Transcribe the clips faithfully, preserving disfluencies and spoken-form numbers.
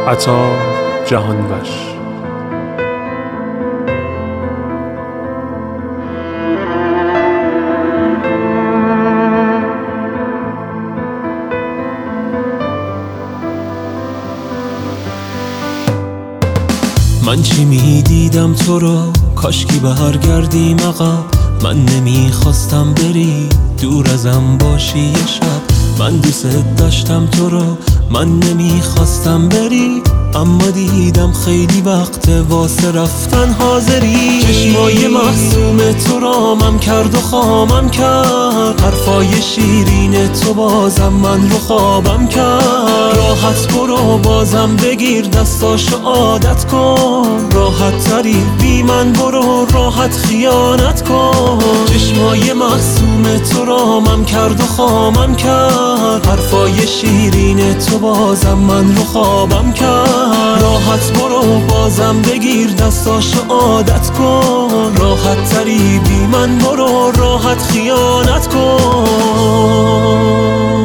عطا جهانوش. من چی میدیدم تو رو، کاشکی برگردیم عقب. من نمیخواستم بری، دور ازم باشی یه شب. من دوست داشتم تو رو، من نمیخواستم بری، اما دیدم خیلی وقت واسه رفتن حاضری. چشمای محسوم تو رامم کرد و خامم کرد، حرفای شیرین تو بازم من رو خوابم کرد. راحت برو بازم بگیر دستاشو عادت کن، راحت تری بی من برو راحت خیانت کن. چشمای محسوم تو رامم کرد و خامم کرد، حرفای شیرین تو بازم من رو خوابم کرد. راحت برو بازم بگیر دستاشو عادت کن، راحت تری بی من برو راحت خیانت کن.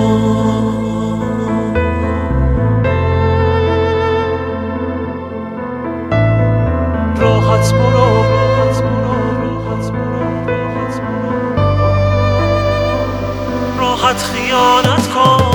راحت برو راحت برو راحت برو راحت برو راحت خیانت کن.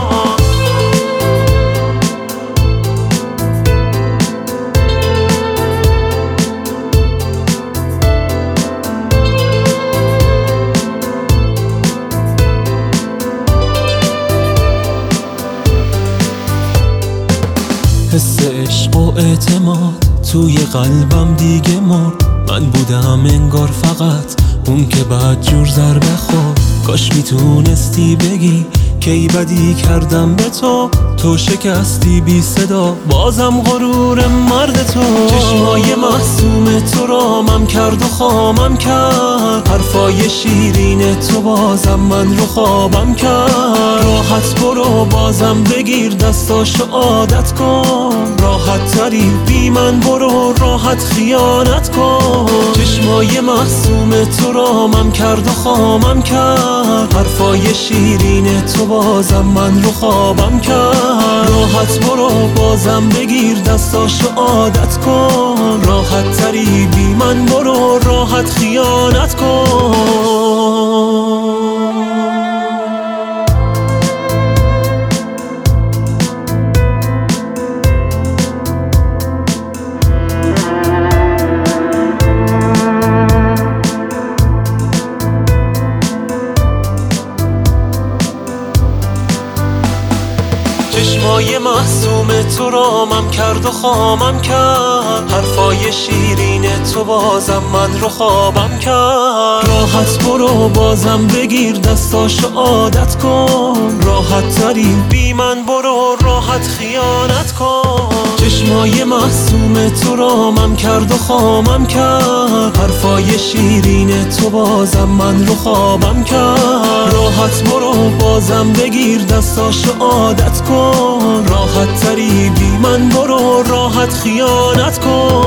حس عشق و اعتماد توی قلبم دیگه مرد. من بودم انگار فقط اون که بعد جور ضربه خورد. کاش میتونستی بگی کی بدی کردم به تو، تو شکستی بی صدا بازم غرور مرد تو. چشمای محسوم تو رامم کرد و خامم کرد، حرفای شیرین تو بازم من رو خوابم کرد. راحت برو بازم بگیر دستاشو عادت کن، راحت تری بی من برو راحت خیانت کن. چشمای محسوم تو رامم کرد و خامم کرد، حرفای شیرین تو بازم من رو خوابم کرد. راحت برو بازم بگیر دستاشو عادت کن، راحت تری بی من برو راحت خیانت کن. چشمای محسوم تو رامم کرد و خامم کرد، حرفای شیرین تو بازم من رو خوابم کرد. راحت برو بازم بگیر دستاشو عادت کن، راحت تری بی من برو راحت خیانت کن. چشمای محسوم تو رامم کرد و خامم کرد، حرفای شیرین تو بازم من رو خوابم کرد. راحت برو بازم بگیر دستاشو عادت کن، راحت تری بی من برو راحت خیانت کن.